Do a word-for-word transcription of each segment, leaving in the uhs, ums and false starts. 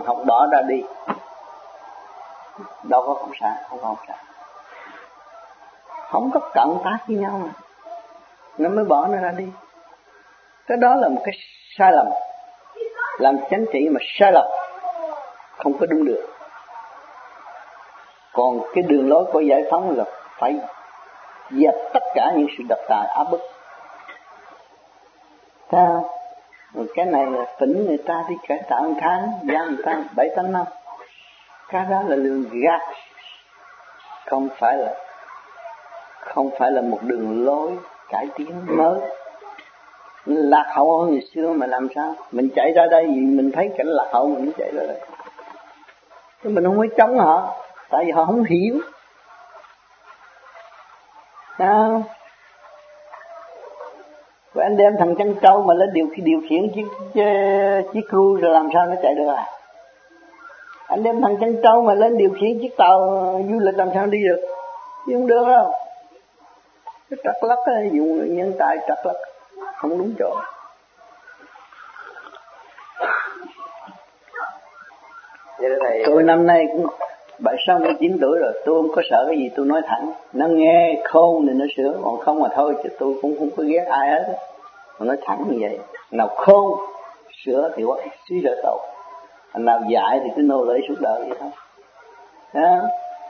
không bỏ ra đi, đâu có cộng sản, không có cộng sản, không có cộng tác với nhau mà nó mới bỏ nó ra đi. Cái đó là một cái sai lầm, làm chính trị mà sai lầm, không có đúng được. Còn cái đường lối của giải phóng là phải dẹp tất cả những sự độc tài áp bức. Sao? Cái này là tỉnh người ta đi cải tạo một tháng, giam người ta bảy tám năm. Cái đó là lường gạt, không phải là không phải là một đường lối cải tiến mới. Lạc hậu hơn ngày xưa mà làm sao? Mình chạy ra đây vì mình thấy cảnh lạc hậu mình chạy ra đây. Chứ mình không có chống họ, tại vì họ không hiểu. Sao? Và anh đem thằng Trân Châu mà lên điều điều khiển chiếc chiếc cruise rồi làm sao nó chạy được à? Anh đem thằng Trân Châu mà lên điều khiển chiếc tàu du lịch làm sao đi được? Chứ không được đâu. Cái trật lắc ấy, dùng nhân tài trật lắc không đúng chỗ. Tôi năm nay cũng bảy sáu mươi chín tuổi rồi, tôi không có sợ cái gì, tôi nói thẳng. Nó nghe khôn thì nó sửa, còn không mà thôi chứ tôi cũng không có ghét ai hết. Mà nói thẳng như vậy, nào khôn sửa thì quá suy đỡ tội, nào dạy thì cứ nô lệ suốt đời vậy thôi. Đó.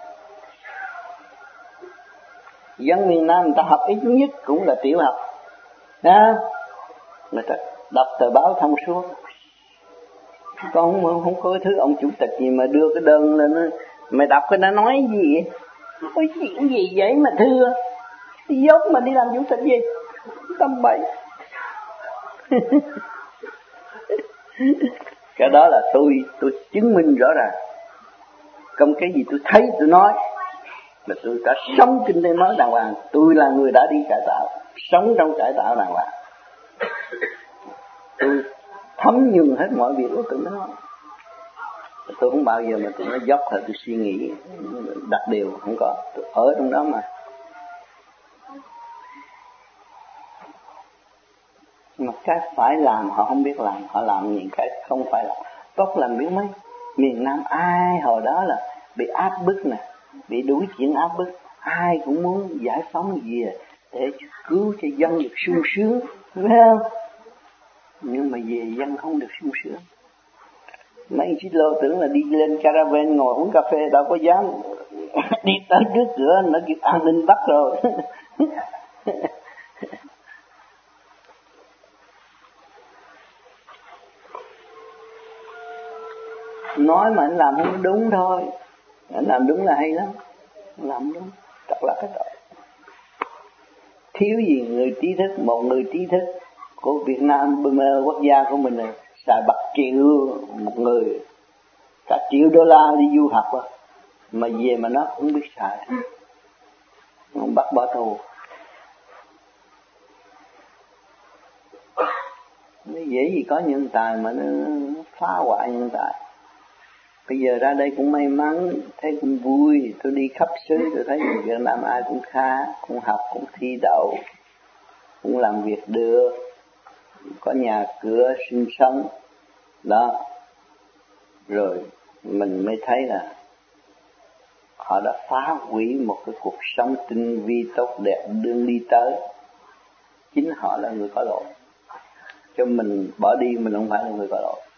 Dân miền Nam người ta học ít nhất cũng là tiểu học. Đó. Người ta đọc tờ báo thông suốt. Con không, không có cái thứ ông chủ tịch gì mà đưa cái đơn lên, mày đọc cái nó nói gì vậy? Có chuyện gì vậy mà thưa? Đi dốt mà đi làm chủ tịch gì? Tâm bậy. Cái đó là tôi tôi chứng minh rõ ràng. Không cái gì tôi thấy tôi nói là tôi đã sống kinh tế mới đàng hoàng. Tôi là người đã đi cải tạo, sống trong cải tạo đàng hoàng. Tôi thấm nhuần hết mọi việc của tụi nó. Tôi không bao giờ mà tụi nó dốc thôi tôi suy nghĩ đặt điều, không có. Tôi ở trong đó mà. Mà cái phải làm họ không biết làm, họ làm những cái không phải làm. Tốt làm biết mấy miền Nam ai hồi đó là bị áp bức nè, bị đuổi chuyện áp bức, ai cũng muốn giải phóng gì để cứu cho dân được sung sướng, phải không? Nhưng mà về dân không được sung sướng. Mấy chiếc lô tưởng là đi lên caravan ngồi uống cà phê đâu có dám đi tới trước cửa, nó kêu an ninh bắt rồi. Nói mà anh làm không đúng thôi, anh làm đúng là hay lắm, anh làm đúng thật là cái tội. Thiếu gì người trí thức, một người trí thức của Việt Nam quốc gia của mình này xài bạc triệu một người, cả triệu đô la đi du học à, mà về mà nó không biết xài, không bắt bỏ tù. Nó dễ gì có nhân tài mà nó phá hoại nhân tài. Bây giờ ra đây cũng may mắn, thấy cũng vui, tôi đi khắp xứ, tôi thấy người Việt Nam ai cũng khá, cũng học, cũng thi đậu, cũng làm việc được, có nhà cửa sinh sống, đó. Rồi mình mới thấy là họ đã phá hủy một cái cuộc sống tinh vi tốt đẹp đương đi tới. Chính họ là người có lỗi, cho mình bỏ đi mình không phải là người có lỗi.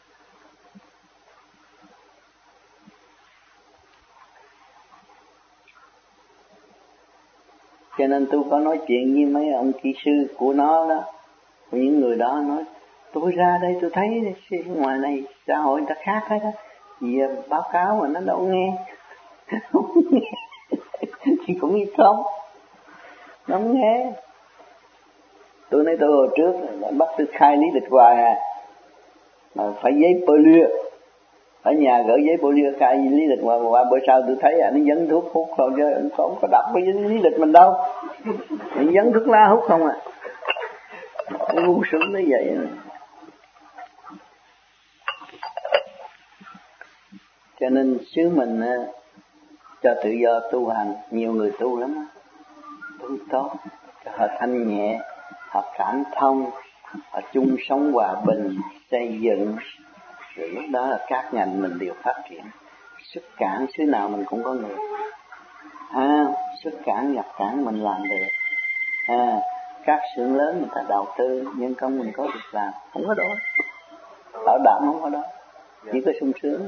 Cho nên tôi có nói chuyện với mấy ông kỹ sư của nó đó, của những người đó, nói tôi ra đây tôi thấy ngoài này xã hội người ta khác hết á, vì báo cáo mà nó đâu nghe. Thì cũng như không, nó không nghe. Tôi nói tôi hồi trước bắt tôi khai lý lịch hoài à, mà phải giấy polio, ở nhà gửi giấy polio khai lý lịch hoài, qua bữa sau tôi thấy anh nó dấn thuốc hút không, chứ không có đọc cái lý lịch mình đâu, anh dấn thuốc lá hút không à. Nó ngu xuẩn như vậy. Cho nên xứ mình cho tự do tu hành, nhiều người tu lắm, tu tốt, cho họ thanh nhẹ, họ cảm thông, họ chung sống hòa bình, xây dựng, Rồi lúc đó là các ngành mình đều phát triển. Xuất cảng xứ nào mình cũng có người. À, xuất cảng nhập cảng mình làm được. À, các xưởng lớn người ta đầu tư nhân công mình có việc làm, không có đó. Bảo đảm không có đó. Chỉ có sung sướng.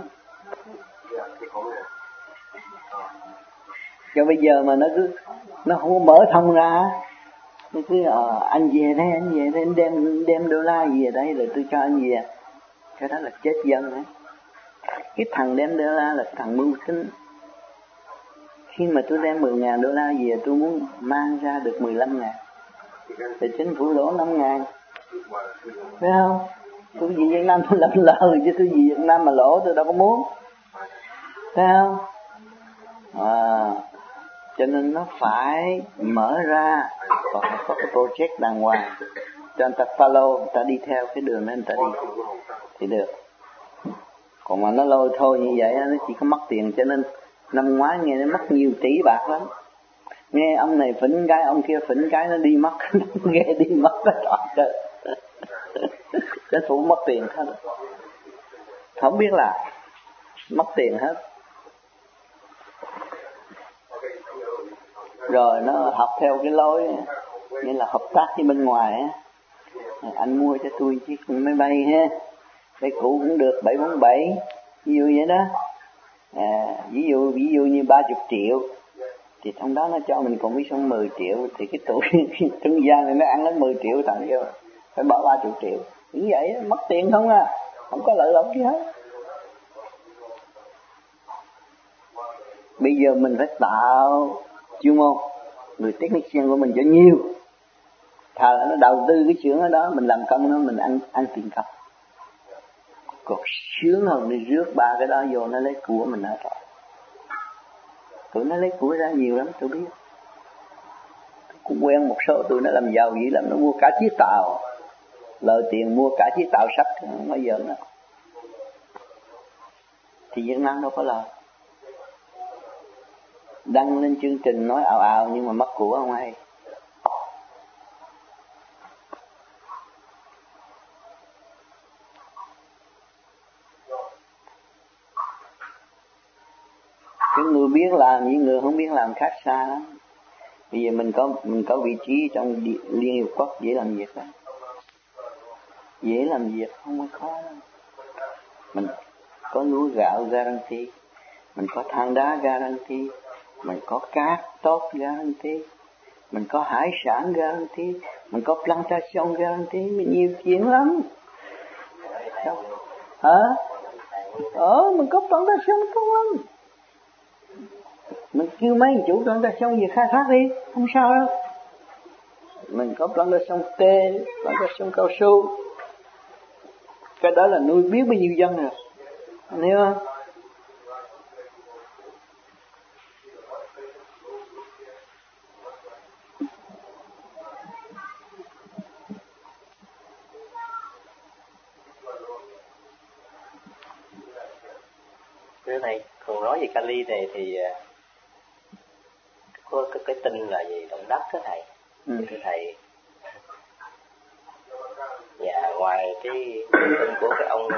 Cho bây giờ mà nó cứ nó không có mở thông ra, nó cứ ờ, anh về đây, anh về đây, anh đem đem đô la về đây rồi tôi cho anh về. Cái đó là chết dân đấy. Cái thằng đem đô la là thằng mưu tính. Khi mà tôi đem mười ngàn đô la về, tôi muốn mang ra được mười lăm ngàn thì chính phủ lỗ năm ngàn, phải không? Tôi vì Việt Nam tôi làm lời, chứ tôi vì Việt Nam mà lỗ tôi đâu có muốn, phải không? À, cho nên nó phải mở ra và phải có cái project đàng hoàng cho người ta follow, người ta đi theo cái đường đó người ta đi thì được. Còn mà nó lôi thôi như vậy nó chỉ có mất tiền. Cho nên năm ngoái nghe nó mất nhiều tỷ bạc lắm. Nghe ông này phỉnh cái, ông kia phỉnh cái nó đi mất. Nghe đi mất cái trọn trời. Chính phủ mất tiền hết, không biết là mất tiền hết. Rồi nó học theo cái lối như là hợp tác với bên ngoài á. Anh mua cho tôi chiếc máy bay ha, cái cũ cũng được bảy bốn bảy, ví dụ vậy đó. À, ví dụ ví dụ như ba chục triệu thì trong đó nó cho mình còn biết xong mười triệu thì cái tụi trung gian này nó ăn đến mười triệu thằng kia phải bỏ ba chục triệu. Như vậy mất tiền không à, không có lợi lộc gì hết. Bây giờ mình phải tạo chuyên môn, người technician của mình cho nhiều. Thà là nó đầu tư cái xưởng ở đó, mình làm công nó, mình ăn ăn tiền công. Còn sướng hơn đi rước ba cái đó vô nó lấy của mình hết rồi. Tụi nó lấy của ra nhiều lắm tôi biết. Tôi cũng quen một số tụi nó làm giàu vậy lắm, nó mua cả chiếc tàu, lợi tiền mua cả chiếc tàu sắt, không bao giờ nữa. Thì Việt Nam đâu có lời. Đăng lên chương trình nói ào ào nhưng mà mất của không ai. Cái người biết làm với người không biết làm khác xa lắm. Bây giờ mình có mình có vị trí trong Liên Hiệp Quốc dễ làm việc đó. Dễ làm việc không có khó đâu. Mình có lúa gạo guarantee, mình có than đá guarantee, mình có cát tốt guarantee, mình có hải sản guarantee, mình có plantation guarantee, mình nhiều chuyện lắm. Đâu? Hả? Ờ, mình có plantation tốt lắm. Mình kêu mấy chủ plantation gì khai thác đi, không sao đâu. Mình có plantation tê, plantation cao su. Cái đó là nuôi biết bao nhiêu dân rồi. Anh hiểu không? Cái này còn nói về Kali này thì có cái, cái tin là gì động đất đó thầy. Ừ. Thưa thầy, và ngoài cái tin của cái ông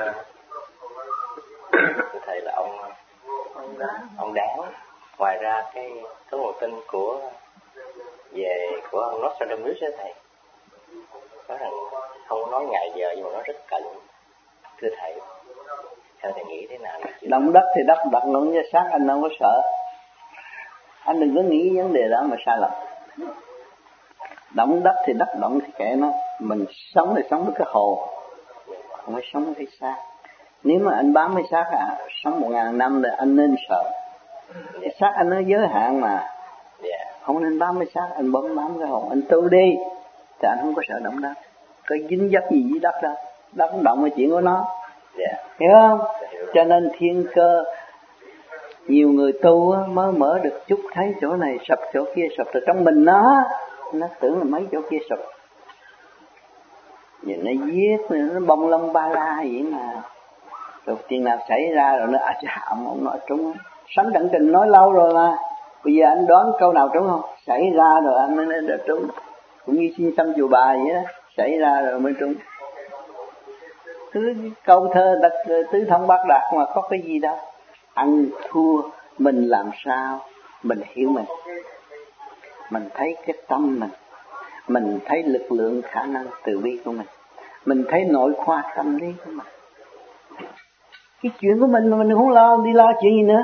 thưa thầy là ông ông Đáng, ngoài ra cái có một tin của về của ông Nostradamus đó thầy, nói rằng không nói ngày giờ nhưng mà nó rất cận. Thưa thầy, theo thầy nghĩ thế nào? Động đất thì đất động luôn nha, xác anh không có sợ. Anh đừng có nghĩ vấn đề đó mà sai lầm. Động đất thì đất động thì kệ nó. Mình sống thì sống với cái hồ, không phải sống với cái xác. Nếu mà anh bám với xác à, sống một ngàn năm thì anh nên sợ. Cái xác anh nó giới hạn mà, không nên bám với xác. Anh bấm bám cái hồ, anh tu đi thì anh không có sợ động đất. Có dính dấp gì với đất đâu, đất cũng động là chuyện của nó. Hiểu không? Cho nên thiên cơ, nhiều người tu mới mở được chút thấy chỗ này sập chỗ kia sập, từ trong mình nó nó tưởng là mấy chỗ kia sập, vậy nó giết nó bông lông ba la vậy mà. Rồi chuyện nào xảy ra rồi nó à chà ông ông nói trúng. Sánh Cận Trình nói lâu rồi mà, bây giờ anh đoán câu nào trúng không? Xảy ra rồi anh mới nói trúng. Cũng như xin xăm chùa Bà vậy đó, xảy ra rồi mới trúng. tứ câu thơ đặt tứ thông bát đạt mà có cái gì đâu. Ăn thua mình làm sao mình hiểu mình, mình thấy cái tâm mình, mình thấy lực lượng khả năng từ bi của mình, mình thấy nội khoa tâm lý của mình. Cái chuyện của mình mà mình không lo, đi lo chuyện gì nữa.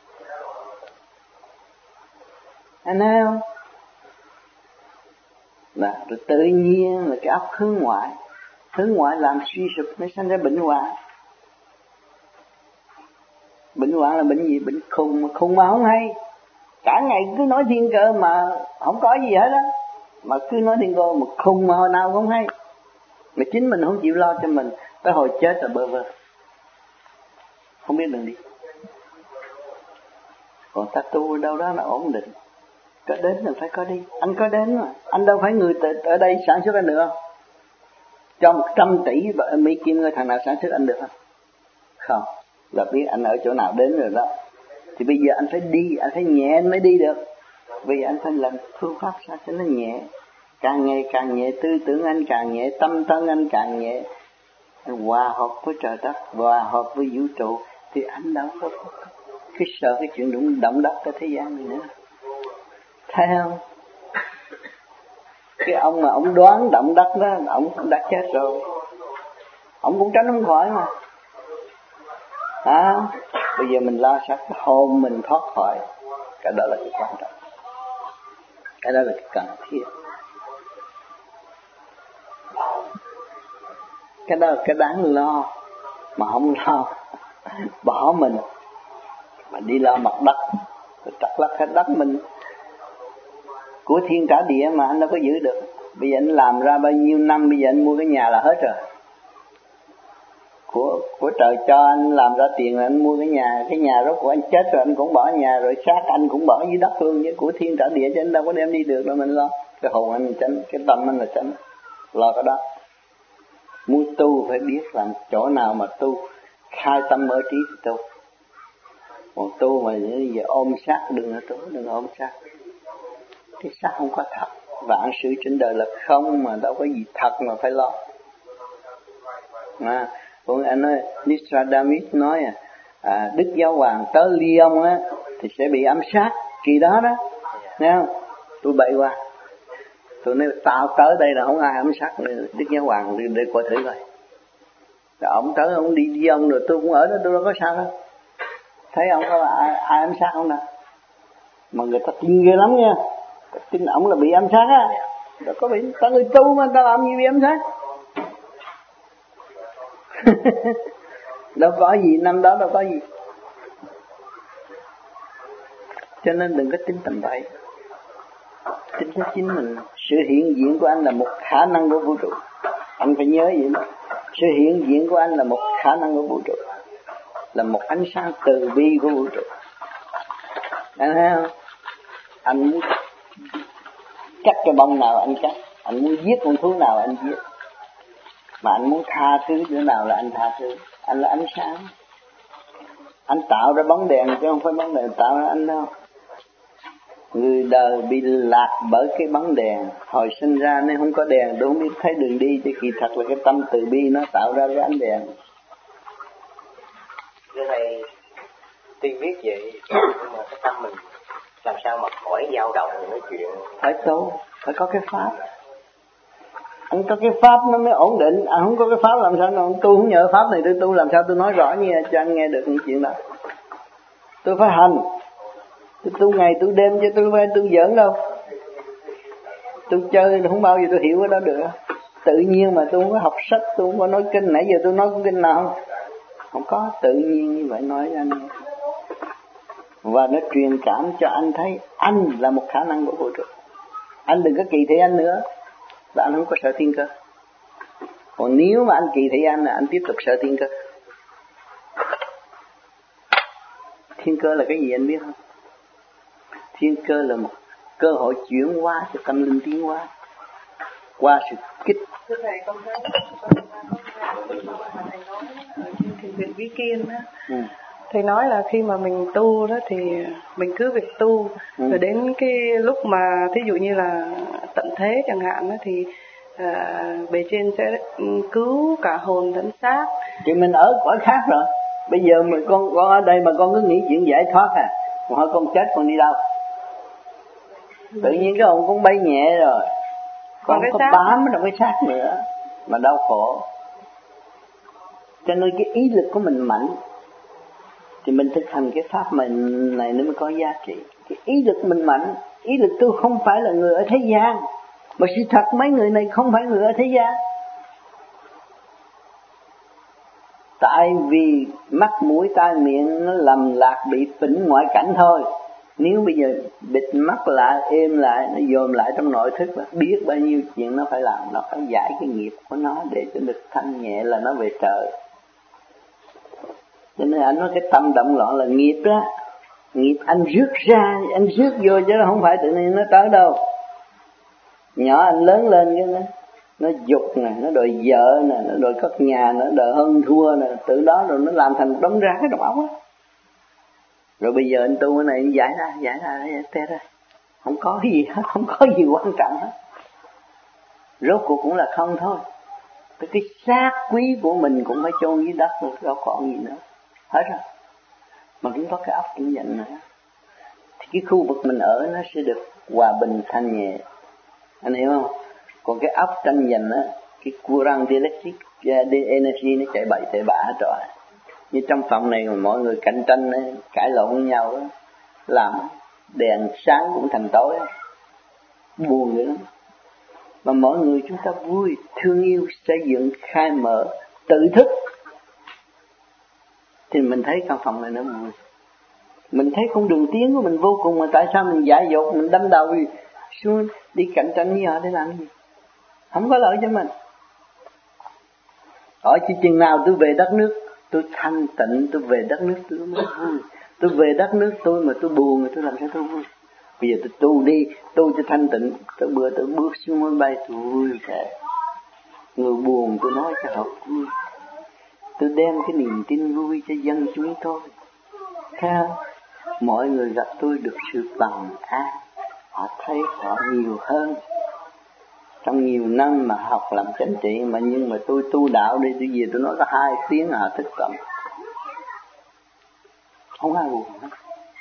Anh thấy không? Là, rồi tự nhiên là cái óc hướng ngoại, hướng ngoại làm suy sụp mới sinh ra bệnh hoạn. Bệnh hoạn là bệnh gì? Bệnh khùng, mà khùng mà không hay. Cả ngày cứ nói thiên cơ mà không có gì hết á, mà cứ nói thiên cơ mà khùng mà hồi nào không hay. Mà chính mình không chịu lo cho mình, tới hồi chết là bơ vơ, không biết đường đi. Còn ta tu đâu đó là ổn định, có đến là phải có đi. Anh có đến mà, anh đâu phải người ở đây sản xuất anh được không? Cho một trăm tỷ Mỹ Kim người thằng nào sản xuất anh được không? Không, là biết anh ở chỗ nào đến rồi đó. Thì bây giờ anh phải đi, anh phải nhẹ anh mới đi được. Vì anh phải làm phương pháp sao cho nó nhẹ. Càng ngày càng nhẹ, tư tưởng anh càng nhẹ, tâm thân anh càng nhẹ. Anh hòa hợp với trời đất, hòa hợp với vũ trụ, thì anh đâu có cái sợ cái chuyện động, động đất ở thế gian này nữa. Thấy không? Cái ông mà ông đoán động đất đó, ông cũng đã chết rồi, ông cũng tránh không khỏi mà. À, bây giờ mình lo sao cái hồn mình thoát khỏi, cái đó là cái quan trọng, cái đó là cái cần thiết, cái đó là cái đáng lo. Mà không lo bỏ mình mà đi lo mặt đất, trật lắc hết đất mình của thiên cả địa mà anh đâu có giữ được. Bây giờ anh làm ra bao nhiêu năm, bây giờ anh mua cái nhà là hết rồi. Của, của trời cho anh làm ra tiền là anh mua cái nhà. Cái nhà rốt của anh chết rồi anh cũng bỏ nhà, rồi xác anh cũng bỏ dưới đất luôn, với của thiên trả địa, chứ anh đâu có đem đi được đâu. Mình lo cái hồn anh tránh, cái tâm anh là tránh, lo cái đó. Muốn tu phải biết làm chỗ nào mà tu, khai tâm mở trí thì tu. Còn tu mà giờ ôm xác đừng có tu, đừng ôm xác. Cái xác không có thật, vạn sự trên đời là không, mà đâu có gì thật mà phải lo. À, còn anh nói Nostradamus nói à, à Đức Giáo Hoàng tới Lyon á thì sẽ bị ám sát kỳ đó đó, nghe không? Tôi bậy qua, tôi nói tao tới đây là không ai ám sát Đức Giáo Hoàng, để, để coi thử coi. Rồi ông tới ông đi Lyon rồi tôi cũng ở đó, tôi đâu có sao đâu. Thấy ông có ai, ai ám sát không nào? Mà người ta tin ghê lắm nha, tin ổng là bị ám sát á. Đâu có bị, ta người tu mà ta làm gì bị ám sát. Đâu có gì, năm đó đâu có gì. Cho nên đừng có tin tầm bậy, tin cho chính mình. Sự hiện diện của anh là một khả năng của vũ trụ, anh phải nhớ vậy đó. Sự hiện diện của anh là một khả năng của vũ trụ, là một ánh sáng từ bi của vũ trụ. Anh thấy không? Anh muốn cắt cái bông nào anh cắt, anh muốn giết con thú nào anh giết, mà anh muốn tha thứ chỗ nào là anh tha thứ. Anh là ánh sáng, anh tạo ra bóng đèn chứ không phải bóng đèn tạo ra anh đâu. Người đời bị lạc bởi cái bóng đèn, hồi sinh ra nên không có đèn, tôi không biết thấy đường đi, chứ kỳ thật là cái tâm từ bi nó tạo ra cái ánh đèn. Cái này tuy biết vậy nhưng mà cái tâm mình làm sao mà khỏi dao động nói chuyện. Phải tu, phải có cái pháp. Anh có cái pháp nó mới ổn định, anh không có cái pháp làm sao nào tu, không nhờ pháp này tôi tu làm sao tôi nói rõ như cho anh nghe được những chuyện đó. Tôi phải hành, tôi tu ngày tu đêm chứ tôi phải tu giỡn đâu. Tôi chơi không bao giờ tôi hiểu cái đó được. Tự nhiên mà tôi không có học sách, tôi không có nói kinh, nãy giờ tôi nói kinh nào không? Không có, tự nhiên như vậy nói anh. Và nó truyền cảm cho anh thấy anh là một khả năng của vũ trụ. Anh đừng có kỳ thị anh nữa, là anh không có sợ thiên cơ. Còn nếu mà anh kỳ thị anh là anh tiếp tục sợ thiên cơ. Thiên cơ là cái gì anh biết không? Thiên cơ là một cơ hội chuyển hóa cho tâm linh tiến hóa qua sự kích. Thưa thầy, con thấy thầy nói ở trên thiền viện Vĩ Kiên đó, ừ. Thầy nói là khi mà mình tu đó thì mình cứ việc tu, ừ. Rồi đến cái lúc mà thí dụ như là tận thế chẳng hạn đó, thì à, bề trên sẽ cứu cả hồn lẫn xác. Thì mình ở cõi khác rồi. Bây giờ mà con con ở đây mà con cứ nghĩ chuyện giải thoát à, mà hỏi con chết con đi đâu? Tự nhiên cái hồn cũng bay nhẹ rồi, con có bám vào cái xác nữa mà đau khổ. Cho nên cái ý lực của mình mạnh thì mình thực hành cái pháp mình này nó mới có giá trị. Cái ý lực mình mạnh, ý lực tôi không phải là người ở thế gian, mà sự thật mấy người này không phải người ở thế gian. Tại vì mắt mũi tai miệng nó lầm lạc bị phỉnh ngoại cảnh thôi. Nếu bây giờ bịt mắt lại, êm lại, nó dồn lại trong nội thức, biết bao nhiêu chuyện nó phải làm, nó phải giải cái nghiệp của nó để cho được thanh nhẹ là nó về trời. Cho nên anh nói cái tâm động loạn là nghiệp đó. Nghiệp anh rước ra, anh rước vô chứ không phải tự nhiên nó tới đâu. Nhỏ anh lớn lên cái nó nó dục nè, nó đòi vợ nè, nó đòi cất nhà, nó đòi hơn thua nè, từ đó rồi nó làm thành đống rác cái trong óc á. Rồi bây giờ anh tu cái này anh giải ra, giải ra, giải ra, ra. Không có gì hết, không có gì quan trọng hết. Rốt cuộc cũng là không thôi. Cái, cái xác quý của mình cũng phải chôn dưới đất rồi, đâu còn gì nữa. Hết rồi. Mà cũng có cái óc cũng dành nữa. Thì cái khu vực mình ở nó sẽ được hòa bình thanh nhẹ. Anh hiểu không? Còn cái óc tranh giành á, cái current electric energy nó chạy bậy chạy bạ hết rồi. Như trong phòng này mà mọi người cạnh tranh ấy, cãi lộn với nhau ấy, làm đèn sáng cũng thành tối ấy. Buồn vậy lắm. Mà mọi người chúng ta vui, thương yêu, xây dựng, khai mở, tự thức thì mình thấy căn phòng này nó vui. Mình thấy con đường tiến của mình vô cùng, mà tại sao mình dại dột, mình đâm đầu xuống đi cạnh tranh với họ để làm gì? Không có lợi cho mình. Hỏi chỉ chừng nào tôi về đất nước tôi thanh tịnh, tôi về đất nước tôi mới vui. Tôi về đất nước tôi mà tôi buồn thì tôi làm sao tôi vui? Bây giờ tôi tu đi, tu cho thanh tịnh, tới bữa tôi bước xuống máy bay tôi vui vẻ. Người buồn tôi nói cho họ vui. Tôi đem cái niềm tin vui cho dân chúng tôi. Thấy không? Mọi người gặp tôi được sự bằng an, họ thấy họ nhiều hơn. Trong nhiều năm mà học làm chánh trị mà nhưng mà tôi tu đạo đi, tôi về tôi nói có hai tiếng họ thức tâm. Không ai buồn hết.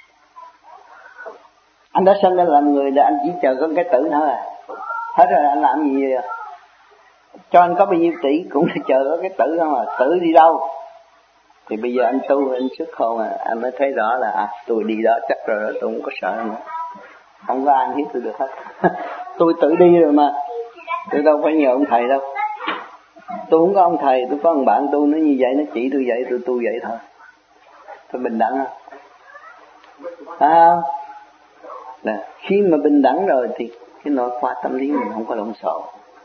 Anh đã sinh ra làm người để anh chỉ chờ có cái tử thôi à. Hết rồi anh làm gì vậy? Cho anh có bao nhiêu tỷ cũng là chờ có cái tử không à. Tử đi đâu? Thì bây giờ anh tu, anh xuất hồn à, anh mới thấy rõ là à, tôi đi đó chắc rồi đó, tôi không có sợ nữa. Không có ai hiếp tôi được hết. Tôi tự đi rồi mà. Tôi đâu phải nhờ ông thầy đâu. Tôi không có ông thầy, tôi có ông bạn tôi nó như vậy, nó chỉ tôi vậy, tôi tu vậy thôi. Tôi bình đẳng không? À, nè, khi mà bình đẳng rồi thì cái nội khoa tâm lý mình không có lộn xộn.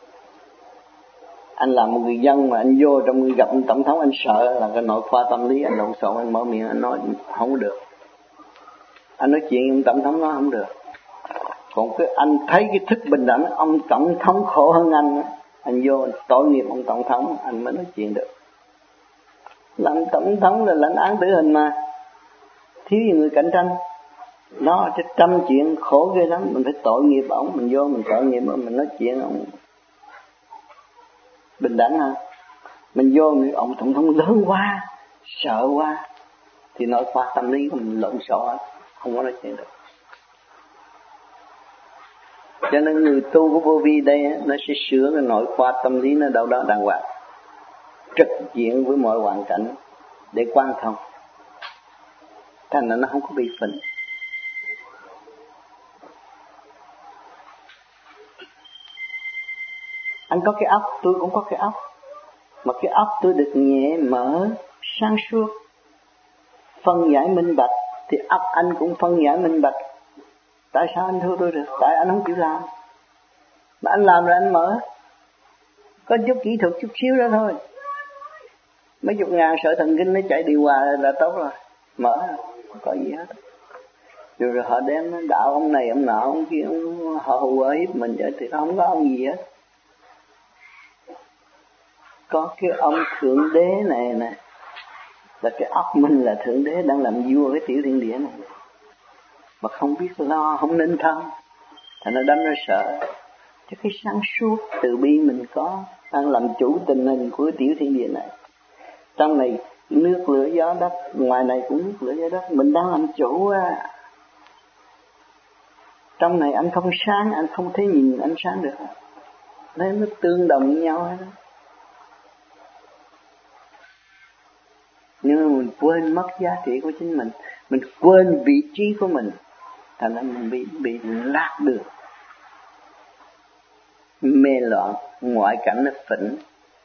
Anh làm một người dân mà anh vô trong người gặp anh tổng thống anh sợ là cái nội khoa tâm lý anh lộn xộn, anh mở miệng anh nói không được. Anh nói chuyện với ông tổng thống nói không được. Còn cái anh thấy cái thức bình đẳng, ông tổng thống khổ hơn anh, anh vô tội nghiệp ông tổng thống anh mới nói chuyện được. Làm tổng thống là lãnh án tử hình mà, thiếu gì người cạnh tranh. Nó cho trăm chuyện khổ ghê lắm, mình phải tội nghiệp ông, mình vô mình tội nghiệp ông, mình nói chuyện ông bình đẳng ha. Mình vô người ông tổng thống lớn quá, sợ quá, thì nội khoa tâm lý của mình lộn xộn, không có nói chuyện được. Cho nên người tu của vô vi đây nó sẽ sửa cái nội khoa tâm lý nó đâu đó đàng hoàng, trực diện với mọi hoàn cảnh để quan thông, thành ra nó không có bị phình. Anh có cái óc, tôi cũng có cái óc, mà cái óc tôi được nhẹ mở, sáng suốt, phân giải minh bạch, thì óc anh cũng phân giải minh bạch. Tại sao anh thua tôi được? Tại anh không chịu làm. Mà anh làm rồi anh mở. Có chút kỹ thuật chút xíu đó thôi. Mấy chục ngàn sợi thần kinh nó chạy điều hòa là tốt rồi. Mở, không có gì hết. Rồi, rồi họ đem nó đạo ông này, ông nọ, ông kia, ông, họ hù ở hiếp mình vậy thì không có ông gì hết. Có cái ông Thượng Đế này nè, là cái óc mình là Thượng Đế đang làm vua cái tiểu thiên địa này. Mà không biết lo, không nên thân, thành nó đâm nó sợ. Cho cái sáng suốt từ bi mình có, đang làm chủ tình hình của tiểu thiên địa này. Trong này nước lửa gió đất, ngoài này cũng nước lửa gió đất, mình đang làm chủ à. Trong này anh không sáng, anh không thấy nhìn ánh sáng được. Nên nó tương đồng với nhau hết. Nhưng mà mình quên mất giá trị của chính mình, mình quên vị trí của mình, thành ra mình bị bị lạc đường, mê loạn, ngoại cảnh nó phỉnh.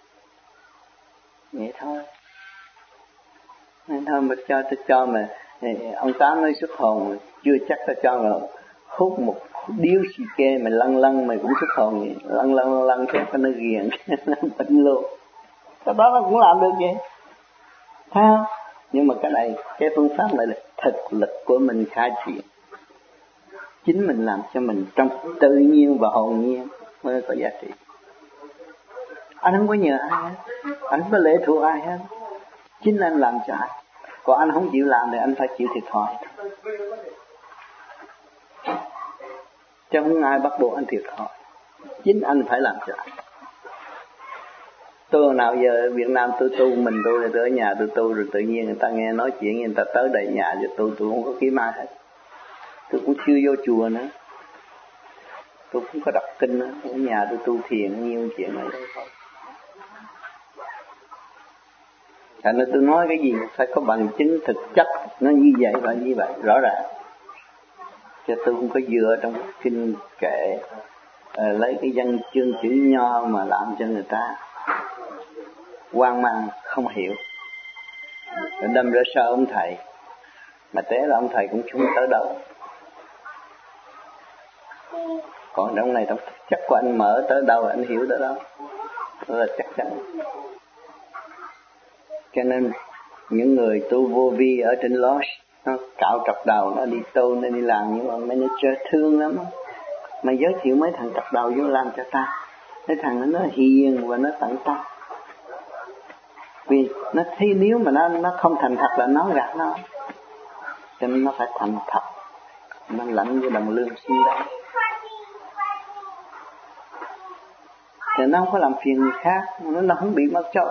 Vậy thôi. Nên thôi mà cho tôi cho mà ông Tám nói xuất hồn, chưa chắc ta cho mà hút một điếu xì ke mà lăn lăn mày cũng xuất hồn vậy. Lăn lăn lăn cái nó ghiền nó bệnh luôn. Cái đó nó cũng làm được vậy. Thấy không? Nhưng mà cái này, cái phương pháp này là thực lực của mình khai triển. Chính mình làm cho mình trong tự nhiên và hồn nhiên mới có giá trị. Anh không có nhờ ai hết, anh không có lệ thuộc ai hết. Chính anh làm cho anh. Còn anh không chịu làm thì anh phải chịu thiệt thòi. Chứ không ai bắt buộc anh thiệt thòi. Chính anh phải làm cho anh. Tôi nào giờ Việt Nam tôi tu mình tôi, tôi ở nhà tôi tu rồi tự nhiên người ta nghe nói chuyện, người ta tới đầy nhà cho tôi, tôi không có kiếm ai hết. Tôi cũng chưa vô chùa nữa, tôi cũng có đọc kinh nữa, ở nhà tôi tu thiền nhiều chuyện này thôi. Thành nên tôi nói cái gì phải có bằng chứng thực chất, nó như vậy và như vậy rõ ràng. Chứ tôi không có dựa trong kinh kệ à, lấy cái văn chương chữ nho mà làm cho người ta hoang mang không hiểu. Rồi đâm ra sợ ông thầy, mà té là ông thầy cũng không tới đâu. Còn trong này trong chắc của anh mở tới đâu anh hiểu tới đâu, đó là chắc chắn. Cho nên những người tu vô vi ở trên lodge nó cạo trọc đầu, nó đi tu, nó đi làm những ông manager thương lắm. Mà giới thiệu mấy thằng trọc đầu vô làm cho ta, cái thằng nó hiền và nó tận tâm. Vì nó thấy nếu mà nó nó không thành thật là nó gạt nó, cho nên nó phải thành thật, nó lãnh với đồng lương xứng đáng. Thì nó không có làm phiền người khác, nó, nó không bị mất chỗ.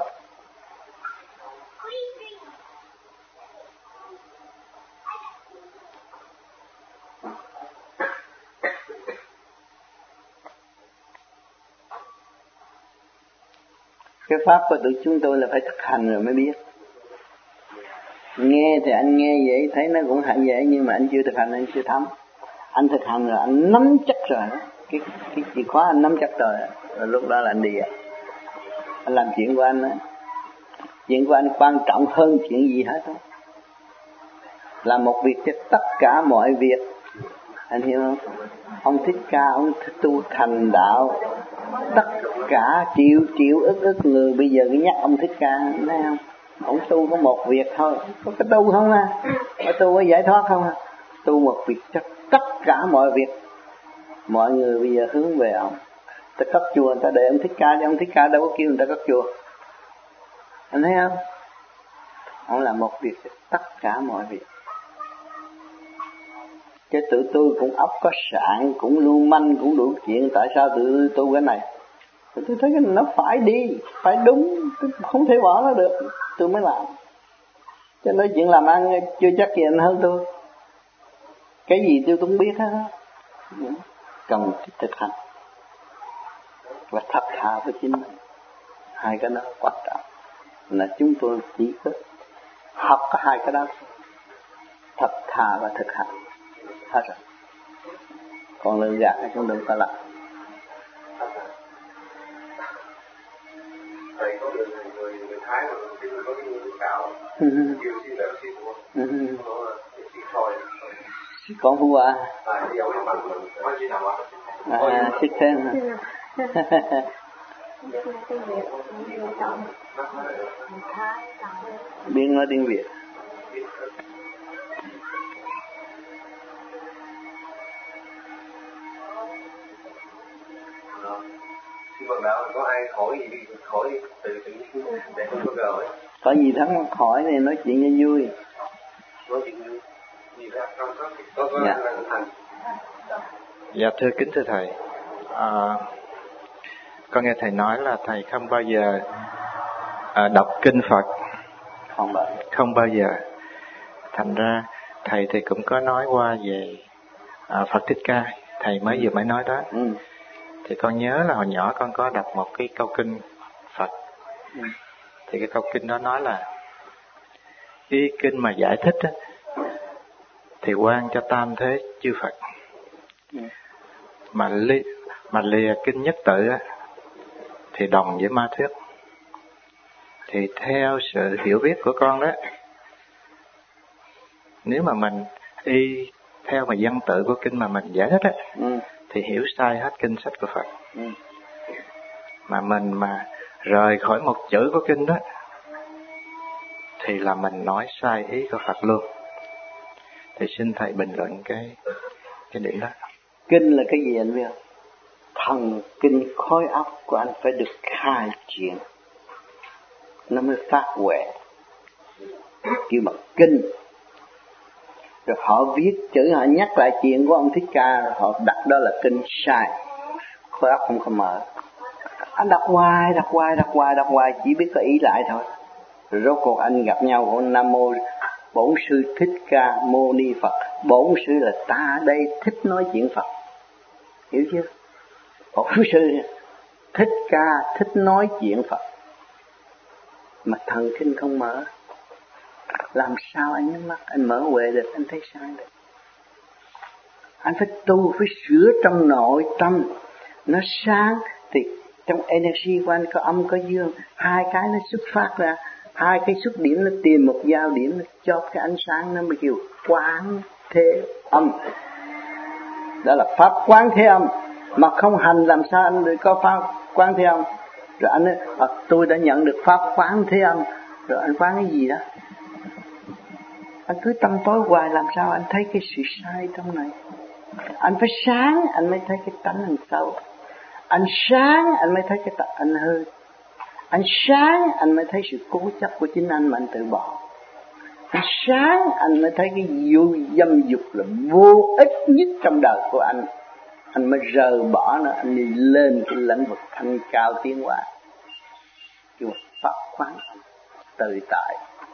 Cái pháp của tụi chúng tôi là phải thực hành rồi mới biết. Nghe thì anh nghe vậy thấy nó cũng hạnh vậy, nhưng mà anh chưa thực hành, anh chưa thấm. Anh thực hành rồi anh nắm chắc rồi đó. Cái, cái chìa khóa anh nắm chắc rồi, rồi lúc đó là anh đi. Anh làm chuyện của anh đó. Chuyện của anh quan trọng hơn chuyện gì hết đó. Làm một việc cho tất cả mọi việc. Anh hiểu không? Ông Thích Ca, ông tu thành đạo, tất cả triệu triệu ức ức người bây giờ cứ nhắc ông Thích Ca, thấy không? Ông tu có một việc thôi, có cái tu không à? Có tu có giải thoát không à? Tu một việc cho tất cả mọi việc. Mọi người bây giờ hướng về ông. Ta cất chùa, người ta để ông Thích Ca, chứ ông Thích Ca đâu có kêu người ta cất chùa. Anh thấy không? Ông làm một việc cho tất cả mọi việc. Cái tụi tôi cũng óc có sạn, cũng lưu manh, cũng đủ chuyện. Tại sao tụi tôi tu cái này? Tôi thấy cái này nó phải đi, phải đúng, tôi không thể bỏ nó được, tôi mới làm. Cho nên chuyện làm ăn chưa chắc gì anh hơn tôi. Cái gì tôi cũng biết hết. Cần thực hành và thật thà với chính mình. Hai cái đó quan trọng. Là chúng tôi chỉ có học có hai cái đó, thật thà và thực hành hết rồi. Còn lừa gạt chúng đừng có làm. Thầy có người người người Thái mà cái người có cái người cạo kêu xin là xin của nó xin thôi con vua à à đi ông bằng mình có gì nào mà à thích thế mà biết nói tiếng Việt. Xin mừng đạo, có ai hỏi gì đi, hỏi đi, từ từ để không có gờ ấy. Có gì thắc mắc hỏi này, nói chuyện cho vui. Nói chuyện vui. Gì ra, có, có, có, có dạ. Thành. Dạ thưa kính thưa thầy, à, Con nghe thầy nói là thầy không bao giờ à, đọc kinh Phật. Không bao giờ. Không bao giờ. Thành ra thầy thì cũng có nói qua về à, Phật Thích Ca. Thầy mới vừa mới nói đó. Ừ. Thì con nhớ là hồi nhỏ con có đọc một cái câu kinh Phật. Ừ. Thì cái câu kinh đó nói là cái kinh mà giải thích á, thì quan cho tam thế chư Phật. Ừ. Mà li, mà lìa kinh nhất tự á, thì đồng với ma thuyết. Thì theo sự hiểu biết của con đó, nếu mà mình y theo mà văn tự của kinh mà mình giải thích á, Ừ. thì hiểu sai hết kinh sách của Phật. Ừ. Mà mình mà rời khỏi một chữ của kinh đó, thì là mình nói sai ý của Phật luôn. Thì xin thầy bình luận cái cái điểm đó. Kinh là cái gì anh biết không? Thần kinh khối óc của anh phải được khai triển, nó mới phát huệ. Kêu bằng kinh. Rồi họ viết chữ, họ nhắc lại chuyện của ông Thích Ca, họ đặt đó là kinh sai. Khối óc không có mở. Anh đọc hoài, đọc hoài, đọc hoài, đọc hoài, chỉ biết có ý lại thôi. Rồi rốt cuộc anh gặp nhau của Nam Mô Bổn Sư Thích Ca Mâu Ni Phật. Bổn Sư là ta đây thích nói chuyện Phật. Hiểu chưa? Bổn Sư Thích Ca thích nói chuyện Phật. Mà thần kinh không mở, làm sao anh nhắm mắt, anh mở huệ được, anh thấy sai được. Anh phải tu, phải sửa trong nội tâm. Nó sáng thì trong energy của anh có âm có dương, hai cái nó xuất phát ra, hai cái xuất điểm nó tìm một giao điểm, nó cho cái ánh sáng, nó mới kêu quán thế âm. Đó là pháp quán thế âm. Mà không hành làm sao anh được có pháp quán thế âm. Rồi anh nói à, tôi đã nhận được pháp quán thế âm. Rồi anh quán cái gì đó? Anh cứ tâm tối hoài, làm sao anh thấy cái sự sai trong này. Anh phải sáng anh mới thấy cái tánh anh sâu. Anh sáng anh mới thấy cái tánh anh hư. Anh sáng anh mới thấy sự cố chấp của chính anh mà anh tự bỏ. Anh sáng anh mới thấy cái vô dâm dục là vô ích nhất trong đời của anh. Anh mới rời bỏ nó, anh đi lên cái lĩnh vực thanh cao tiến hóa. Kêu pháp khoáng tự tại.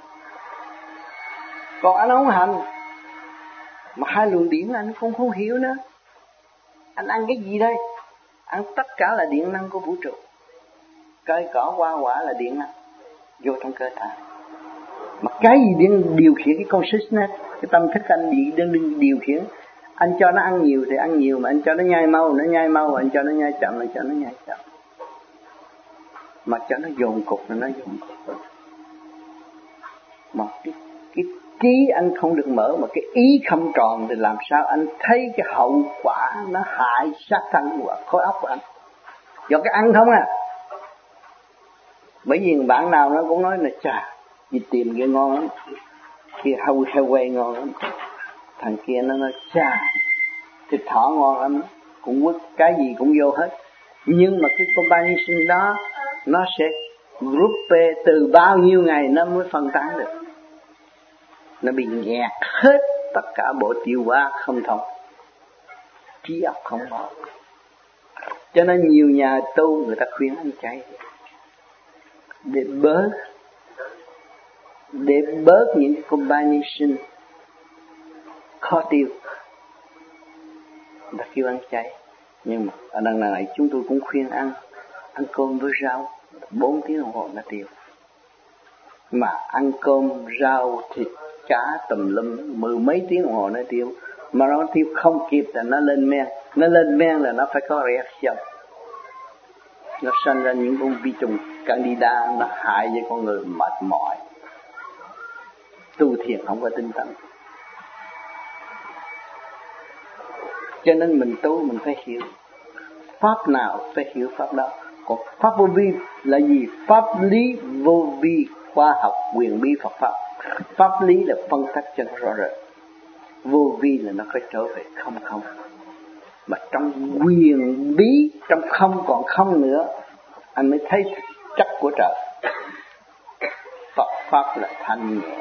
Còn anh không hành, mà hai luồng điển anh không không hiểu nữa. Anh ăn cái gì đây? Ăn tất cả là điện năng của vũ trụ. Cây cỏ hoa quả là điện năng vô trong cơ thể. Mà cái gì điện điều khiển cái consciousness, cái tâm thức anh bị đang điều khiển. Anh cho nó ăn nhiều thì ăn nhiều, mà anh cho nó nhai mau nó nhai mau, anh cho nó nhai chậm anh cho nó nhai chậm. Mà cho nó dồn cục là nó dồn cục. Mà cái, cái trí anh không được mở, mà cái ý không tròn thì làm sao anh thấy cái hậu quả nó hại sát thân của khối óc của anh. Do cái ăn không à. Bởi vì bạn nào nó cũng nói là chà, đi tìm cái ngon lắm, kia hâu heo quay ngon lắm. Thằng kia nó nói chà, thịt thỏ ngon lắm, cũng quất cái gì cũng vô hết. Nhưng mà cái combination đó nó sẽ group từ bao nhiêu ngày nó mới phân tán được. Nó bị nghẹt hết tất cả bộ tiêu hóa không thông, trí óc không mở. Cho nên nhiều nhà tu người ta khuyên anh chạy để bớt để bớt những combination khó tiêu. Người ta kêu ăn chay. Nhưng mà ở đằng này chúng tôi cũng khuyên ăn ăn cơm với rau bốn tiếng đồng hồ nó tiêu. Mà ăn cơm rau thịt cá tùm lum mười mấy tiếng đồng hồ nó tiêu. Mà nó tiêu không kịp là nó lên men. Nó lên men là nó phải có reaction. Nó sinh ra những con vi trùng candida, nó hại cho con người mệt mỏi. Tu thiền không có tinh tấn. Cho nên mình tu mình phải hiểu pháp nào phải hiểu pháp đó. Còn pháp vô vi là gì? Pháp lý vô vi, khoa học quyền bí Phật pháp. Pháp lý là phân tích cho nó rõ rệt. Vô vi là nó phải trở về không không. Mà trong quyền bí, trong không còn không nữa, anh mới thấy chất của trời. Phật pháp là thanh nhẹ.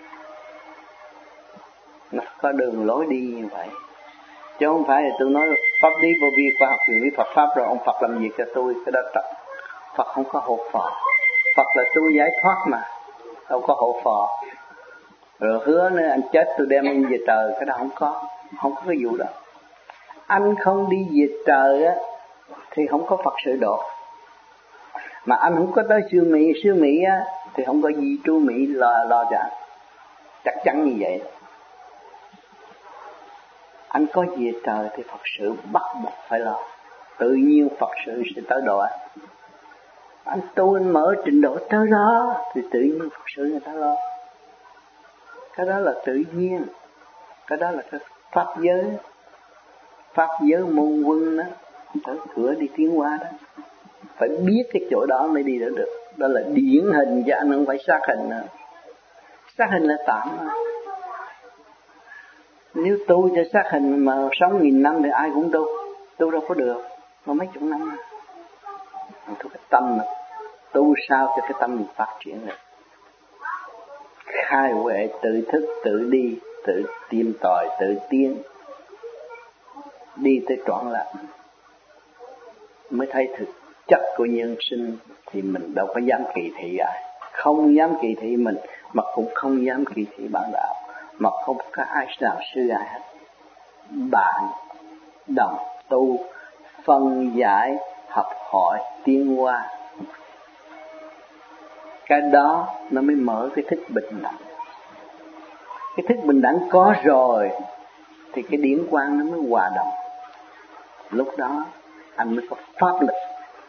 Nó có đường lối đi như vậy. Chứ không phải là tôi nói pháp lý vô vi khoa học viện lý Phật pháp rồi ông Phật làm gì cho tôi? Cái đó trật. Phật không có hộ phò. Phật là tôi giải thoát mà, đâu có hộ phò. Rồi hứa nữa anh chết tôi đem anh về trời, cái đó không có, không có cái vụ đó. Anh không đi về trời á thì không có Phật sự độ. Mà anh không có tới siêu Mỹ, siêu Mỹ á thì không có gì chú Mỹ lo lo cho anh. Chắc chắn như vậy. Anh có về trời thì Phật sự bắt buộc phải lo. Tự nhiên Phật sự sẽ tới độ anh. Anh tu anh mở trình độ tới đó thì tự nhiên Phật sự người ta lo. Cái đó là tự nhiên. Cái đó là cái pháp giới. Pháp giới môn quân đó, tới cửa đi tiến hóa đó. Phải biết cái chỗ đó mới đi được được. Đó là điển hình chứ anh không phải xác hình nữa. Xác hình là tạm thôi. Nếu tu cho xác hình mà sống nghìn năm thì ai cũng tu. Tu đâu có được. Mà mấy chục năm rồi. Tu cái tâm mà. Tu sao cho cái tâm mình phát triển được. Khai huệ tự thức, tự đi, tự tìm tòi, tự tiến. Đi tới trọn lặng. Mới thấy thực chất của nhân sinh thì mình đâu có dám kỳ thị ai. Không dám kỳ thị mình mà cũng không dám kỳ thị bạn đạo. Mà không có ai nào sư ai hết. Bạn đồng tu, phân giải, học hỏi, tiến hóa. Cái đó nó mới mở cái thức bình đẳng. Cái thức bình đẳng có rồi thì cái điển quang nó mới hòa đồng. Lúc đó anh mới có pháp lực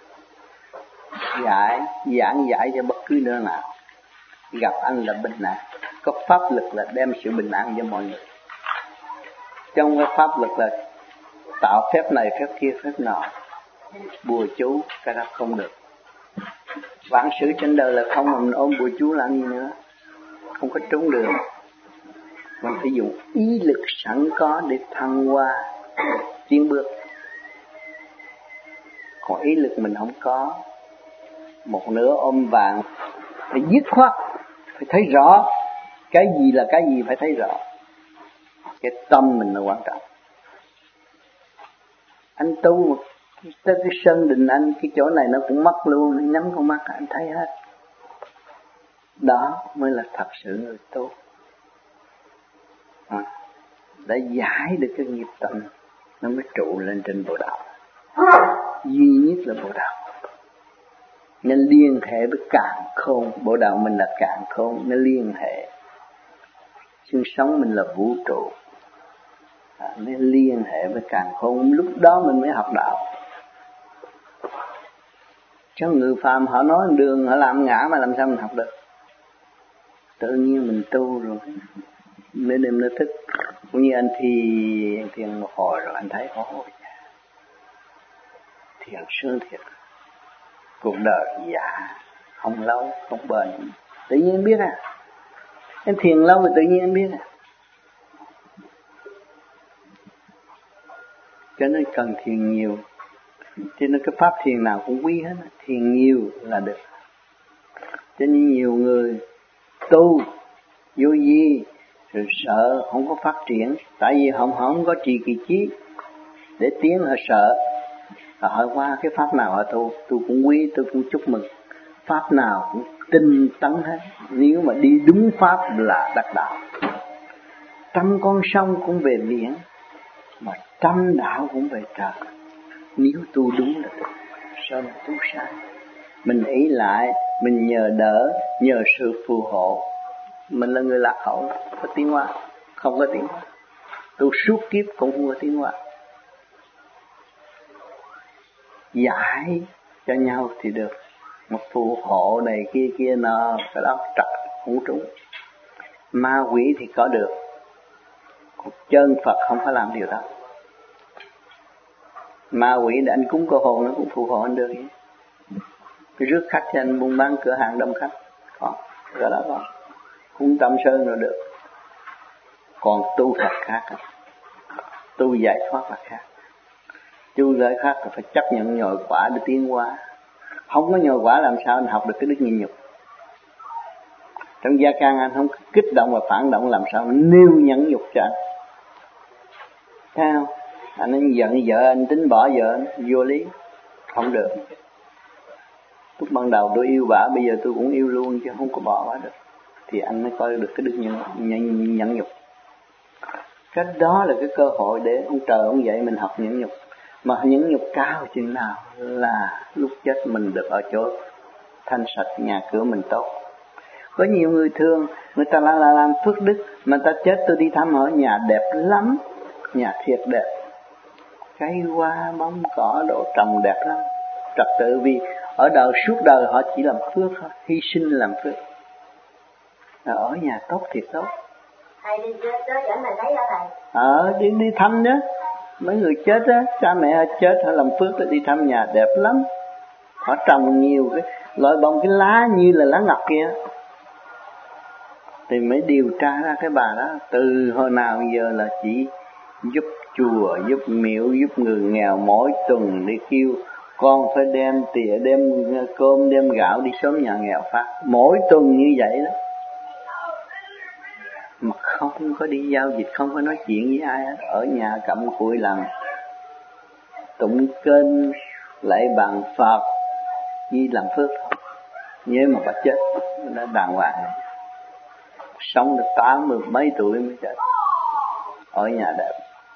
giải, giảng giải cho bất cứ nơi nào. Gặp anh là bình an. Có pháp lực là đem sự bình an cho mọi người. Trong cái pháp lực là tạo phép này, phép kia, phép nọ. Bùa chú, cái đó không được. Vạn sự trên đời là không mà mình ôm bùa chú làm gì nữa. Không có trốn được. Mình phải dùng ý lực sẵn có để thăng hoa, tiến bước. Còn ý lực mình không có, một nửa ôm vàng, phải dứt khoát, phải thấy rõ cái gì là cái gì, phải thấy rõ. Cái tâm mình là quan trọng. Anh tu tới cái sân đình anh, cái chỗ này nó cũng mất luôn, nó nhắm con mắt anh thấy hết. Đó mới là thật sự người tu. À, đã giải được cái nghiệp tâm, nó mới trụ lên trên bộ đạo. Duy nhất là bộ đạo. Nên liên hệ với càn khôn. Bộ đạo mình là càn khôn, nó liên hệ. Xương sống mình là vũ trụ, à, nó liên hệ với càn khôn. Lúc đó mình mới học đạo. Chứ người phàm họ nói đường, họ làm ngã mà làm sao mình học được. Tự nhiên mình tu rồi nên đêm nó thức. Cũng như anh thì thiền một hồi rồi anh thấy ôi thiền sướng thiệt. Cuộc đời dạ không lâu, không bền. Tự nhiên anh biết à. Anh thiền lâu rồi tự nhiên anh biết à. Cho nên cần thiền nhiều. Cho nên cái pháp thiền nào cũng quý hết. Thiền nhiều là được. Cho nên nhiều người tu vô vi rồi sợ không có phát triển. Tại vì họ không có trì kỳ trí để tiến, họ sợ. Họ qua cái pháp nào họ tu, tôi cũng quý, tôi cũng chúc mừng. Pháp nào cũng tinh tấn hết. Nếu mà đi đúng pháp là đắc đạo. Trăm con sông cũng về biển, mà trăm đạo cũng về trời. Nếu tu đúng là được. Sao mà tu sai? Mình ý lại, mình nhờ đỡ, nhờ sự phù hộ. Mình là người lạc hậu, có tiến hóa, không có tiến hóa. Tu suốt kiếp cũng không có tiến hóa. Giải cho nhau thì được. Một phù hộ này kia kia nọ, cái đó trật, không trúng. Ma quỷ thì có được. Còn chân Phật không phải làm điều đó. Ma quỷ để anh cúng cô hồn nó cũng phù hộ anh được. Cái rước khách cho anh buôn bán cửa hàng đông khách. Còn, cái đó còn. Cúng Tâm Sơn rồi được. Còn tu Phật khác. Tu giải thoát là khác. Tu giải thoát là phải chấp nhận nhồi quả để tiến hóa. Không có nhồi quả làm sao anh học được cái đức nhịn nhục. Trong gia can anh không kích động và phản động làm sao nêu nhẫn nhục cho anh. Thấy không? Anh ấy giận vợ, anh tính bỏ vợ, vô lý, không được. Lúc ban đầu tôi yêu bà, bây giờ tôi cũng yêu luôn chứ không có bỏ bà được. Thì anh mới coi được cái đức nhẫn, nhẫn, nhẫn nhục. Cái đó là cái cơ hội để ông trời ông dạy mình học nhẫn nhục. Mà nhẫn nhục cao chừng nào là lúc chết mình được ở chỗ thanh sạch, nhà cửa mình tốt. Có nhiều người thương, người ta là, là làm phước đức, mà ta chết tôi đi thăm hỏi nhà đẹp lắm, nhà thiệt đẹp, cây hoa bóng cỏ độ trồng đẹp lắm, trật tự, vì ở đời suốt đời họ chỉ làm phước thôi, hy sinh làm phước. Ở nhà tốt thiệt tốt. Thầy đi tới dẫn này thấy đó thầy. Ờ, đi đi thăm đó. Mấy người chết á, cha mẹ họ chết họ làm phước đó, đi thăm nhà đẹp lắm. Họ trồng nhiều cái loại bông cái lá như là lá ngọc kia. Thì mới điều tra ra cái bà đó từ hồi nào giờ là chỉ giúp chùa, giúp miếu, giúp người nghèo, mỗi tuần đi kêu con phải đem tỉa, đem cơm, đem gạo đi sớm nhà nghèo phát. Mỗi tuần như vậy đó. Mà không có đi giao dịch, không có nói chuyện với ai hết. Ở nhà cặm cụi làm tụng kinh, lạy bàn Phật, như làm phước thôi. Nhớ mà bà chết, nó đàng hoàng. Sống được tám mươi mấy tuổi mới chết. Ở nhà đẹp.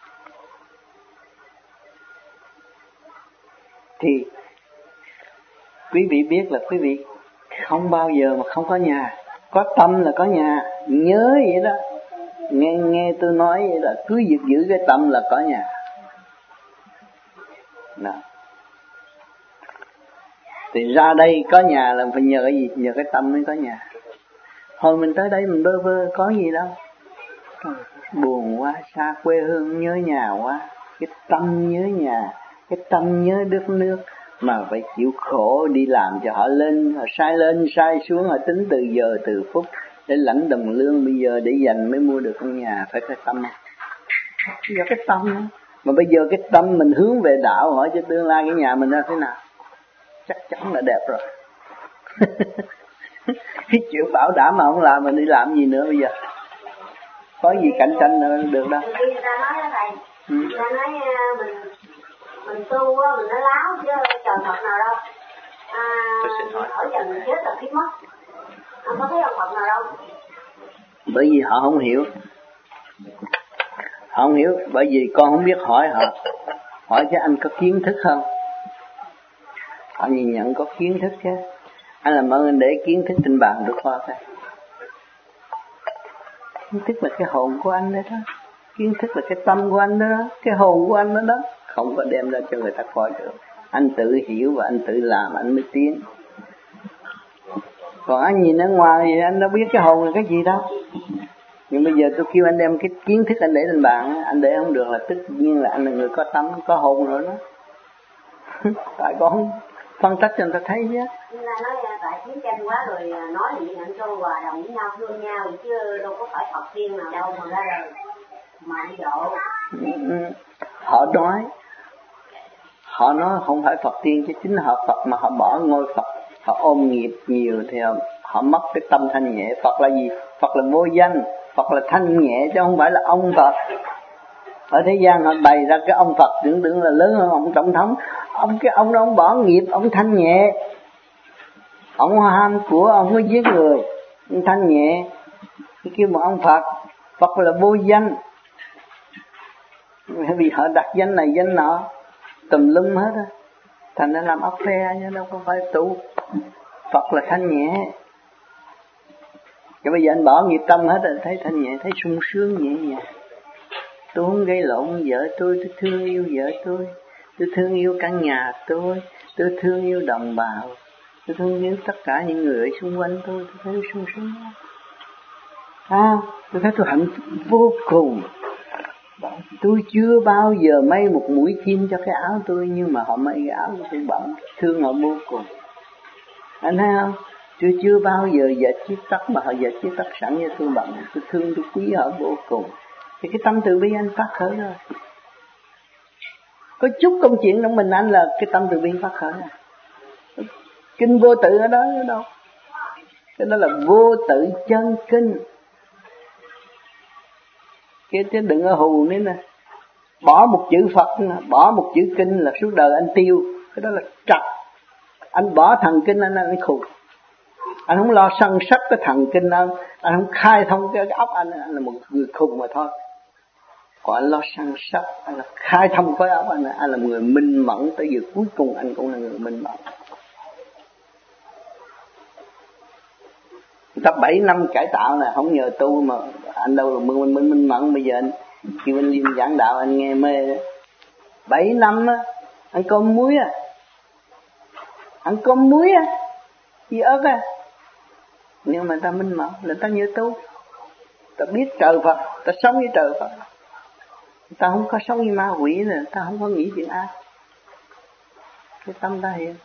Thì quý vị biết là quý vị không bao giờ mà không có nhà. Có tâm là có nhà. Nhớ vậy đó. Nghe nghe tôi nói vậy là cứ giữ giữ cái tâm là có nhà. Đó. Thì ra đây có nhà là phải nhờ cái gì? Nhờ cái tâm mới có nhà. Hồi mình tới đây mình bơ vơ có gì đâu. Buồn quá, xa quê hương nhớ nhà quá. Cái tâm nhớ nhà, cái tâm nhớ đất nước. Mà phải chịu khổ đi làm cho họ lên, họ sai lên, sai xuống, họ tính từ giờ, từ phút. Để lãnh đồng lương bây giờ để dành mới mua được căn nhà. Phải cái tâm. Bây giờ cái tâm. Mà bây giờ cái tâm mình hướng về đạo, hỏi cho tương lai cái nhà mình ra thế nào. Chắc chắn là đẹp rồi. Cái chịu bảo đảm mà không làm mình đi làm gì nữa bây giờ. Có gì cạnh tranh nữa được đâu. Người ta nói đó thầy, ừ. Người ta nói mình mình tu á, mình nói láo chứ chờ Phật nào đâu. À, ở giờ mình chết là biết mất. Không có thấy ông Phật nào đâu. Bởi vì họ không hiểu. Họ không hiểu, bởi vì con không biết hỏi họ. Hỏi chứ anh có kiến thức không? Họ nhìn nhận có kiến thức chứ. Anh làm ơn anh để kiến thức trên bàn được khoa thôi. Kiến thức là cái hồn của anh đó đó. Kiến thức là cái tâm của anh đó đó. Cái hồn của anh đó đó. Không có đem ra cho người ta coi được. Anh tự hiểu và anh tự làm anh mới tiến. Còn anh nhìn ở ngoài thì anh đâu biết cái hồn là cái gì đâu. Nhưng bây giờ tôi kêu anh đem cái kiến thức anh để lên bàn, anh để không được là tất nhiên là anh là người có tâm, có hồn rồi đó. Tại con không phân tích cho người ta thấy chứ. Chúng ta nói tại chiến tranh quá rồi nói gì anh cho hòa đồng với nhau, thương nhau chứ đâu có phải Phật tiên nào đâu mà ra đời mà đi độ. Họ nói, họ nói không phải Phật tiên chứ chính họ Phật mà họ bỏ ngôi Phật, họ ôm nghiệp nhiều thì họ, họ mất cái tâm thanh nhẹ. Phật là gì? Phật là vô danh, Phật là thanh nhẹ chứ không phải là ông Phật. Ở thế gian họ bày ra cái ông Phật tưởng tượng là lớn hơn ông tổng thống. Ông cái ông đó ông bỏ nghiệp, ông thanh nhẹ. Ông ham của, ông có giết người, ông thanh nhẹ. Cái kêu một ông Phật, Phật là vô danh. Vì họ đặt danh này danh nọ, tùm lum hết á. Thành ra làm ốc phe chứ đâu có phải tu. Phật là thanh nhẹ. Chứ bây giờ anh bỏ nghiệp tâm hết rồi, thấy thanh nhẹ, thấy sung sướng nhẹ nhàng. Tôi không gây lộn vợ tôi, tôi thương yêu vợ tôi, tôi thương yêu căn nhà tôi, tôi thương yêu đồng bào, tôi thương yêu tất cả những người ở xung quanh tôi, tôi thấy sung sướng. À, tôi thấy tôi hạnh phúc vô cùng. Tôi chưa bao giờ may một mũi chim cho cái áo tôi, nhưng mà họ may cái áo của tôi bận, thương họ vô cùng. Anh thấy không? Tôi chưa bao giờ dệt chiếc tất mà họ dệt chiếc tất sẵn cho tôi bận, tôi thương tôi quý họ vô cùng. Thì cái tâm từ bi anh phát khởi rồi. Có chút công chuyện trong mình anh là cái tâm từ bi phát khởi à. Kinh vô tự ở đó ở đâu? Cái đó là vô tự chân kinh. Cái chứ đừng có hù nữa nè. Bỏ một chữ Phật, bỏ một chữ kinh là suốt đời anh tiêu. Cái đó là trật. Anh bỏ thần kinh anh anh khùng. Anh không lo săn sắp cái thần kinh anh, anh không khai thông cái, cái óc anh, anh là một người khùng mà thôi. Còn anh lo săn sắp, anh là khai thông cái óc anh, anh là một người minh mẫn, tới giờ cuối cùng anh cũng là người minh mẫn. Người ta bảy năm cải tạo nè, không nhờ tu mà anh đâu là minh minh minh mẫn. Bây giờ anh kêu anh Liêm giảng đạo anh nghe mê. Bảy năm á, ăn cơm muối á, ăn cơm muối á, gì ớt á. Nhưng mà ta minh mẫn là ta nhớ tu, ta biết trời Phật, ta sống với trời Phật. Ta không có sống với ma quỷ nữa, ta không có nghĩ chuyện ai. Cái tâm ta hiểu.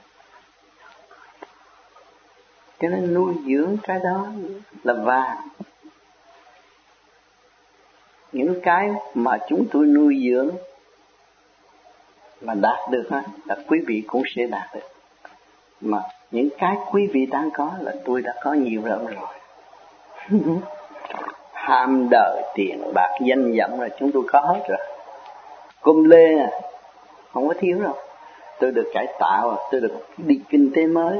Cho nên nuôi dưỡng cái đó là vàng. Những cái mà chúng tôi nuôi dưỡng mà đạt được ha, là quý vị cũng sẽ đạt được. Mà những cái quý vị đang có là tôi đã có nhiều lắm rồi. Ham đời, tiền bạc, danh vọng là chúng tôi có hết rồi. Cung lê à, không có thiếu đâu. Tôi được cải tạo, tôi được đi kinh tế mới.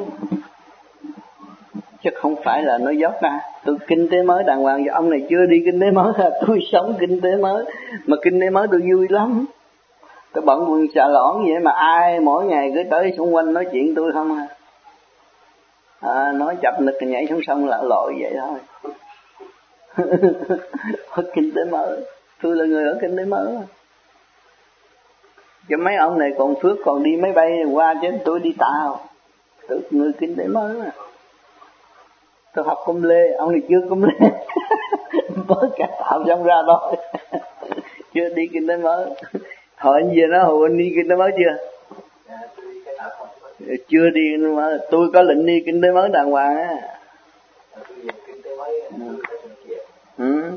Chứ không phải là nó dốc ra. Tôi kinh tế mới đàng hoàng, ông này chưa đi kinh tế mới, tôi sống kinh tế mới. Mà kinh tế mới tôi vui lắm. Tôi bận quần xà lõn vậy mà ai mỗi ngày cứ tới xung quanh nói chuyện tôi không à. À, nói chập nực nhảy xuống sông là lội vậy thôi. Ở kinh tế mới, tôi là người ở kinh tế mới. Chứ mấy ông này còn phước còn đi máy bay qua, chứ tôi đi tàu. Tôi người kinh tế mới mà. Tôi học công lê, ông này chưa công lê. Mới cả tạo xong ra thôi. Chưa đi kinh tế mới. Hỏi anh về nó hồi anh đi kinh tế mới chưa? Chưa đi kinh tế mới. Tôi có lệnh đi kinh tế mới đàng hoàng á. Ừ.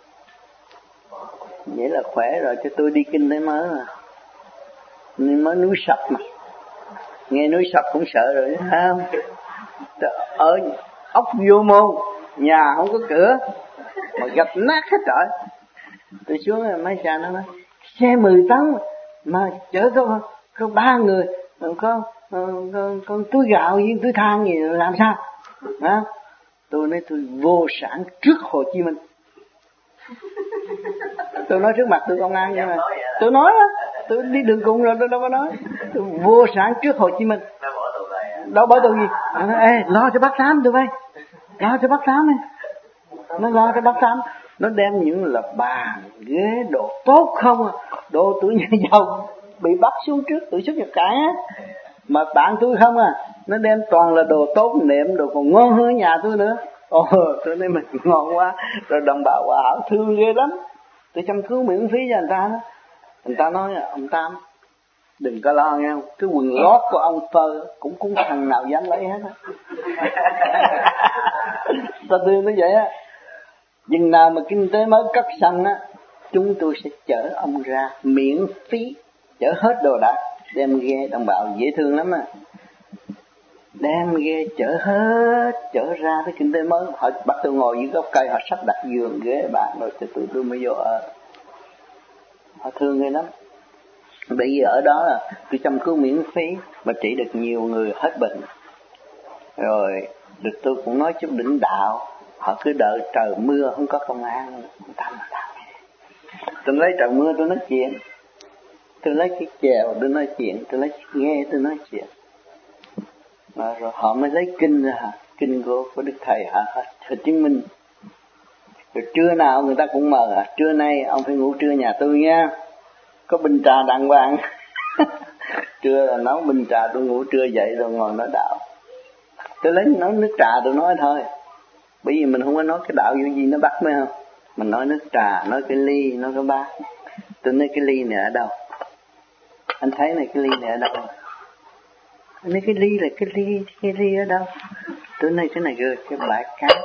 Vậy là khỏe rồi, cho tôi đi kinh tế mới mà. Nhưng mới núi sập mà. Nghe núi sập cũng sợ rồi, thấy không? Ở ốc vô môn, nhà không có cửa, mà gạch nát hết trời. Tôi xuống mấy cha nó nói, xe mười tấn mà chở có, có ba người, có, có, có, có túi gạo với túi than gì làm sao? Hả? Tôi nói tôi vô sản trước Hồ Chí Minh. Tôi nói trước mặt tôi công an nhưng mà tôi nói á, tôi đi đường cùng rồi tôi đâu có nói. Tôi vô sản trước Hồ Chí Minh. Đâu bỏ tôi gì? Nó nói, ê, lo cho bác Tám tôi bay. Lo cho bác Tám này. Nó lo cho bác Tám. Nó đem những là bàn, ghế, đồ tốt không à. Đồ tuổi nhà giàu bị bắt xuống trước, tuổi xuất nhập cảnh á. Mà bạn tôi không à. Nó đem toàn là đồ tốt, nệm, đồ còn ngon hơn nhà tôi nữa. Ồ, tôi nói mình ngon quá. Rồi đồng bào hòa hảo thương ghê lắm. Tôi chăm cứu miễn phí cho người ta đó. Người ta nói, ông Tam, đừng có lo nghe, cái quần lót của ông phơ cũng cũng thằng nào dám lấy hết á. Ta tư nó vậy á. Chừng nào mà kinh tế mới cất sân á, chúng tôi sẽ chở ông ra miễn phí, chở hết đồ đạc, đem ghe đồng bào dễ thương lắm á. Đem ghe chở hết, chở ra tới kinh tế mới. Họ bắt tôi ngồi dưới gốc cây, họ sắp đặt giường ghế bàn rồi thì tôi, tôi mới vô ở. Họ thương ghê lắm. Bởi vì ở đó là tôi chăm cứu miễn phí mà trị được nhiều người hết bệnh. Rồi được tôi cũng nói chút đỉnh đạo. Họ cứ đợi trời mưa không có công an, người ta mà làm. Tôi lấy trời mưa tôi nói chuyện. Tôi lấy cái chèo tôi nói chuyện, tôi lấy cái nghe tôi nói chuyện. Mà rồi họ mới lấy kinh ra hả? Kinh của, của Đức Thầy hả? Thầy chứng minh. Rồi trưa nào người ta cũng mời hả? Trưa nay ông phải ngủ trưa nhà tôi nha. Có bình trà đàng hoàng. Trưa là nấu bình trà, tôi ngủ trưa dậy rồi ngồi nói đạo. Tôi lấy nấu nước trà tôi nói thôi. Bởi vì mình không có nói cái đạo gì nó bắt mới không. Mình nói nước trà, nói cái ly, nói cái bát. Tôi nói cái ly này ở đâu? Anh thấy này cái ly này ở đâu? Anh nói cái ly là cái ly, cái ly ở đâu? Tôi nói cái này rồi, cái bãi cát.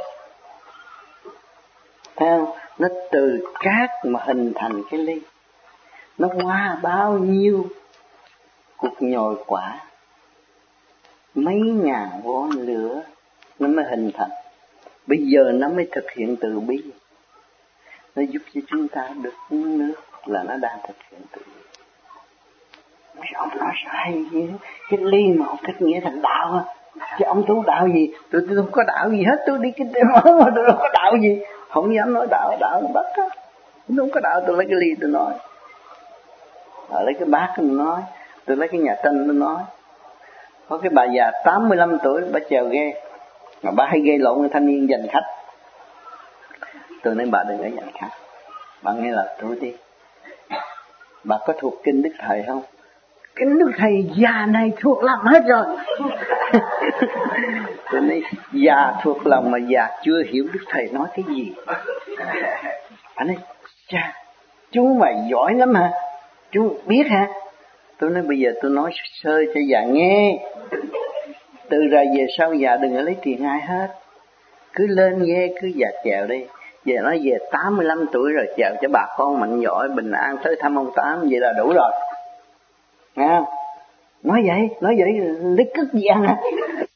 Thấy không? Nó từ cát mà hình thành cái ly. Nó qua bao nhiêu cuộc nhồi quả, mấy ngàn vó lửa nó mới hình thành. Bây giờ nó mới thực hiện từ bi. nó giúp cho chúng ta được uống nước là nó đang thực hiện tự nhiên. Ông nói sai gì? Cái ly mà ông thích nghĩa thành đạo à? Chứ ông tu đạo gì? Tôi, tôi không có đạo gì hết, tôi đi cái món mà tôi không có đạo gì. Không dám nói đạo, đạo là bắt á. Tôi không có đạo, tôi lấy cái ly tôi nói. Tôi lấy cái bát tôi nói. Tôi lấy cái nhà tranh tôi nói. Có cái bà già tám mươi lăm tuổi, bà chèo ghe. Mà bà hay gây lộn với thanh niên giành khách. Tôi nói bà đừng có giành khách. Bà nghe là tôi đi. Bà có thuộc kinh Đức Thầy không? Kinh Đức Thầy già này thuộc lòng hết rồi. Tôi nói già thuộc lòng mà già chưa hiểu Đức Thầy nói cái gì. Bà nói cha, chú mà giỏi lắm hả? Chú biết hả? Tôi nói bây giờ tôi nói sơ cho già nghe. Từ ra về sau già đừng có lấy tiền ai hết. Cứ lên ghe cứ già chèo đi. Giờ nói về tám mươi lăm tuổi rồi chèo cho bà con mạnh giỏi bình an tới thăm ông Tám, vậy là đủ rồi. Nghe không? Nói vậy, nói vậy lấy cất gì ăn hả?